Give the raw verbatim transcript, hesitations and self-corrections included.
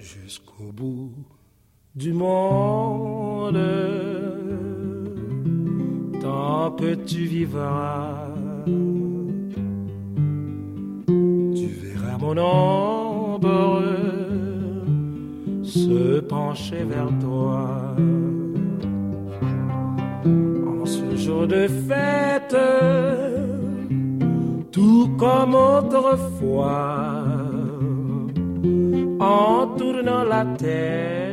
jusqu'au bout du monde. Tant que tu vivras, tu verras mon ombre se pencher vers toi. En ce jour de fête, tout comme autrefois, en tournant la terre,